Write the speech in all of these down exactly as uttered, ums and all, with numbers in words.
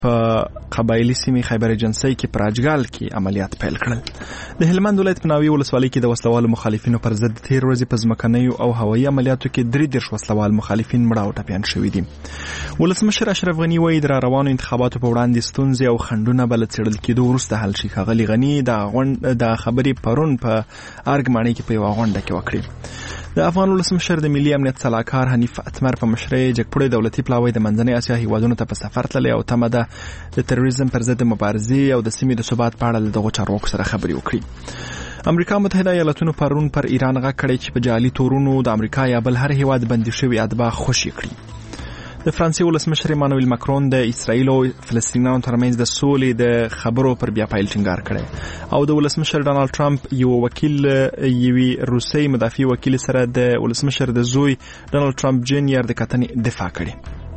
په قبایلی سیمې خیبر جنسي کې په راجګال کې عملیات پیل کړل. د هلمند ولایت په ناوې ولسوالۍ کې د وسلوالو مخالفینو پر ضد تیر ورځې په ځمکنیو او هوایي عملیاتو کې درې دېرش وسلوال مخالفین مړه او ټپیان شوي دي. ولسمشر اشرف غني وایي د راروانو انتخاباتو په وړاندې ستونزې او خنډونه به له څېړل کېدو وروسته حل شي. ښاغلي غني د خبرې پرون په ارګ ماڼۍ کې په یوه غونډه کې وکړې. د افغان ولسمشر د ملي امنیت سلاکار حنیف اتمر په مشرۍ جګپوړی دولتي پلاوی د منځنۍ اسیا هیوادونو ته په سفر تللی او تمه ده د تروریزم پر ضد مبارزې او د سیمې د ثبات په اړه له دغو چارواکو سره خبرې وکړي. امریکا متحده ایالتونو پرون پر ایران غږ کړی چې په جعلي تورونو د امریکا یا بل هر هیواد بندي شوي اتباع خوشي کړي. د فرانسې ولسمشر ایمانویل ماکرون د اسرائیل او فلسطینیانو ترمنځ د سولې د خبرو پر بیا پیل ټینګار کړی او د ولسمشر ډانلډ ټرمپ یو وکیل یوې روسي مدافع وکیل سره د ولسمشر د زوی ډانلډ ټرمپ جونیور د کتنې دفاع کړې.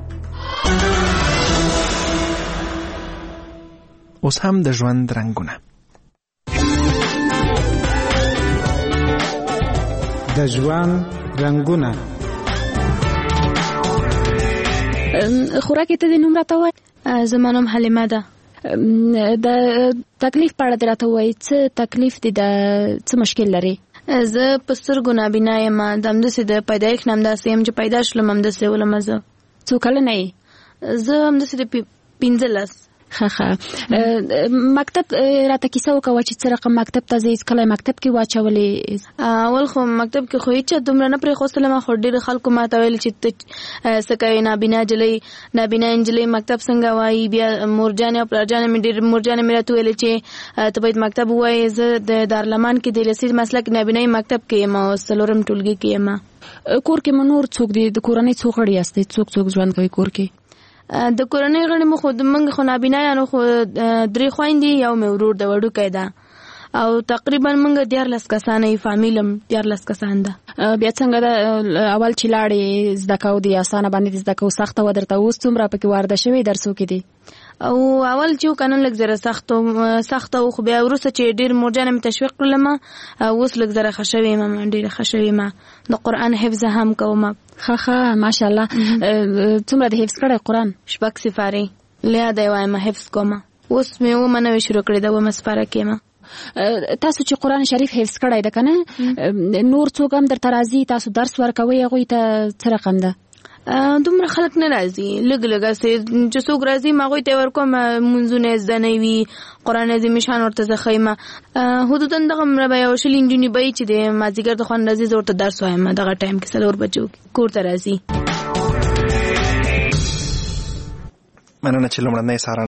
اوس هم د ژوند رنګونه. د ژوند رنګونه. خوراکې ته د نوم راته وایي. زما نوم حلیمه ده. د تکلیف په اړه دې راته وایي، څه تکلیف دی، د څه مشکل لري؟ زه په سترګو نابینا یم، د همداسې د پیدایښت نه همداسې یم چې پیدا شلم همداسې ولم. زه څو کلنه یې؟ زه همداسې د پنځلس. ښه ښه. مکتب راته کیسه وکوه چې څه رقم مکتب ته ځې، کله مکتب کې واچولې؟ اول خو مکتب کې خو هېچا دومره نه پرېښودلم، خو ډېرو خلکو ما ته ویل چې ته څه کوې، نابینا نجلۍ نابینا نجلۍ مکتب څنګه وایي. بیا مورجانې او پلارجانې مې ډېر مورجانې مې راته ویلې چې ته باید مکتب ووایې. زه د دارالمان کې د لسیز مسلک نابینایي مکتب کې یم او څلورم ټولګي کې یم. کور کې مو نور څوک دي؟ د کورنۍ څو غړي یاستئ؟ څوک څوک ژوند کوي کور کې؟ د کورنۍ غړي مو خو د منګ خو نابینایانو خو درې خویندې، یو مې ورور د وړوکی ده او تقریبا منګ دیارلس کسانه یې، فامیلم دیارلس کسان ده. بیا څنګه ده اول چې لاړې زده کوو د اسانه باندې زده کوو سخته و درته؟ اوس څومره پکې وارده شوي درسو کې دي؟ او اول چې قانون لږ زره سخت سخت او خو بیا وروسته چې ډېر مورجانه مې تشویق کړلم، اوس لږ زره ښه شوې یم، ډېره ښه شوې یم. د قرآن حفظ هم کوم. ښه ښه ماشاءالله. څومره د حفظ کړی قرآن؟ شپږ سپارې له یاده یې وایم حفظ کوم. اوس مې اومه نوې شروع کړې ده، اومه سپاره کې یم. تاسو چې قرآن شریف حفظ کړی ده که نه، نور څوک هم درته راځي تاسو درس ورکوئ هغوی ته څه رقم ده؟ دومره خلک نه راځي، لږ لږ هسې چې څوک راځي ما هغوی ته یې ورکوم. مونځونه یې زده نه وي، قرآن عظیم شان ورته زه ښیم. حدودا دغه مره به یو شل نجونې به وي چې د مازدیګر د خوند راځي، زه ورته درس وایم دغه ټایم کې څلور بجو کور ته راځي. مننه چې لومړنۍ سهار